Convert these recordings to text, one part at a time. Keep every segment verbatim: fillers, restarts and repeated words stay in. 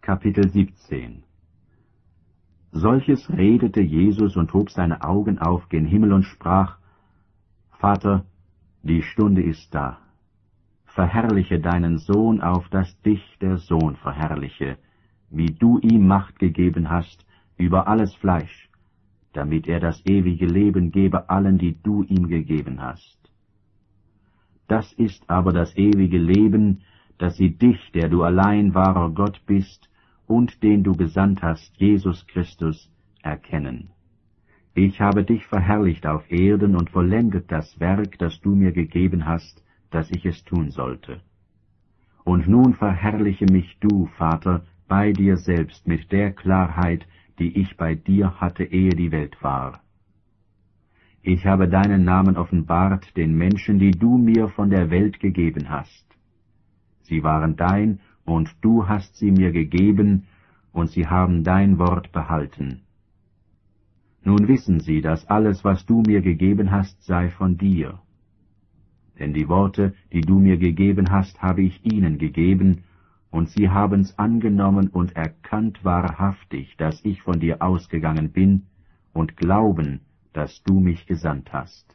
Kapitel siebzehn. Solches redete Jesus und hob seine Augen auf gen Himmel und sprach: Vater, die Stunde ist da. Verherrliche deinen Sohn, auf dass dich der Sohn verherrliche, wie du ihm Macht gegeben hast über alles Fleisch, damit er das ewige Leben gebe allen, die du ihm gegeben hast. Das ist aber das ewige Leben, dass sie dich, der du allein wahrer Gott bist, und den du gesandt hast, Jesus Christus, erkennen. Ich habe dich verherrlicht auf Erden und vollendet das Werk, das du mir gegeben hast, dass ich es tun sollte. Und nun verherrliche mich du, Vater, bei dir selbst mit der Klarheit, die ich bei dir hatte, ehe die Welt war. Ich habe deinen Namen offenbart den Menschen, die du mir von der Welt gegeben hast. Sie waren dein, und du hast sie mir gegeben, und sie haben dein Wort behalten. Nun wissen sie, dass alles, was du mir gegeben hast, sei von dir. Denn die Worte, die du mir gegeben hast, habe ich ihnen gegeben, und sie haben's angenommen und erkannt wahrhaftig, dass ich von dir ausgegangen bin, und glauben, dass du mich gesandt hast.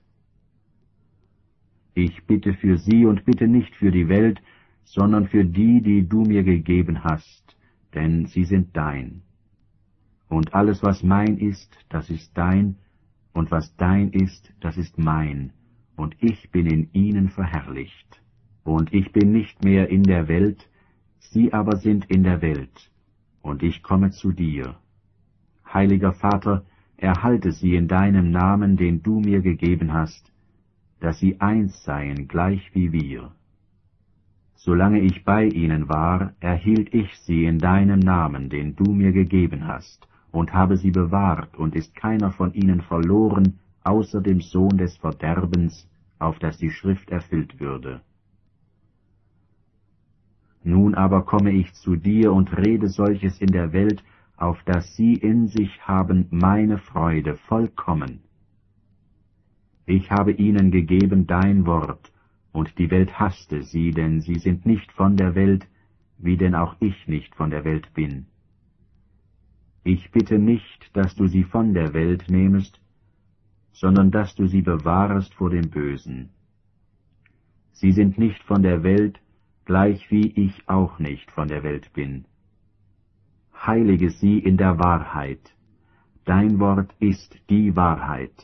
Ich bitte für sie und bitte nicht für die Welt, sondern für die, die du mir gegeben hast, denn sie sind dein. Und alles, was mein ist, das ist dein, und was dein ist, das ist mein, und ich bin in ihnen verherrlicht. Und ich bin nicht mehr in der Welt, sie aber sind in der Welt, und ich komme zu dir. Heiliger Vater, erhalte sie in deinem Namen, den du mir gegeben hast, dass sie eins seien, gleich wie wir. Solange ich bei ihnen war, erhielt ich sie in deinem Namen, den du mir gegeben hast, und habe sie bewahrt, und ist keiner von ihnen verloren, außer dem Sohn des Verderbens, auf dass die Schrift erfüllt würde. Nun aber komme ich zu dir und rede solches in der Welt, auf dass sie in sich haben meine Freude vollkommen. Ich habe ihnen gegeben dein Wort, und die Welt hasste sie, denn sie sind nicht von der Welt, wie denn auch ich nicht von der Welt bin. Ich bitte nicht, dass du sie von der Welt nehmest, sondern dass du sie bewahrest vor dem Bösen. Sie sind nicht von der Welt, gleich wie ich auch nicht von der Welt bin. Heilige sie in der Wahrheit. Dein Wort ist die Wahrheit.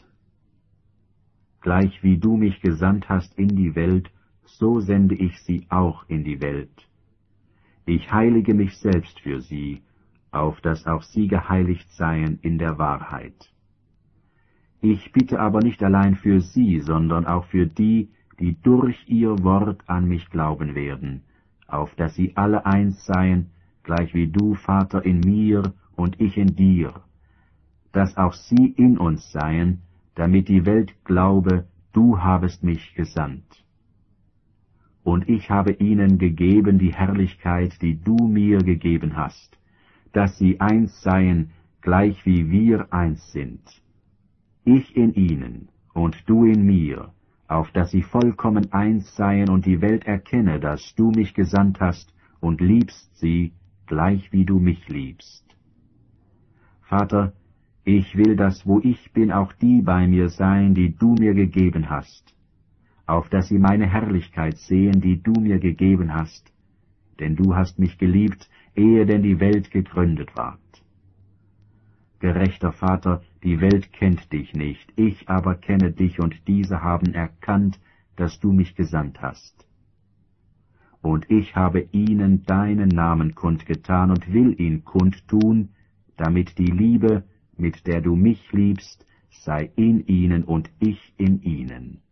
Gleich wie du mich gesandt hast in die Welt, so sende ich sie auch in die Welt. Ich heilige mich selbst für sie, auf dass auch sie geheiligt seien in der Wahrheit. Ich bitte aber nicht allein für sie, sondern auch für die, die durch ihr Wort an mich glauben werden, auf dass sie alle eins seien, gleich wie du, Vater, in mir und ich in dir, dass auch sie in uns seien, damit die Welt glaube, du habest mich gesandt. Und ich habe ihnen gegeben die Herrlichkeit, die du mir gegeben hast, dass sie eins seien, gleich wie wir eins sind. Ich in ihnen und du in mir, auf dass sie vollkommen eins seien und die Welt erkenne, dass du mich gesandt hast und liebst sie, gleich wie du mich liebst. Vater, ich will, dass wo ich bin, auch die bei mir sein, die du mir gegeben hast, auf dass sie meine Herrlichkeit sehen, die du mir gegeben hast, denn du hast mich geliebt, ehe denn die Welt gegründet ward. Gerechter Vater, die Welt kennt dich nicht, ich aber kenne dich, und diese haben erkannt, dass du mich gesandt hast. Und ich habe ihnen deinen Namen kundgetan und will ihn kundtun, damit die Liebe, mit der du mich liebst, sei in ihnen und ich in ihnen.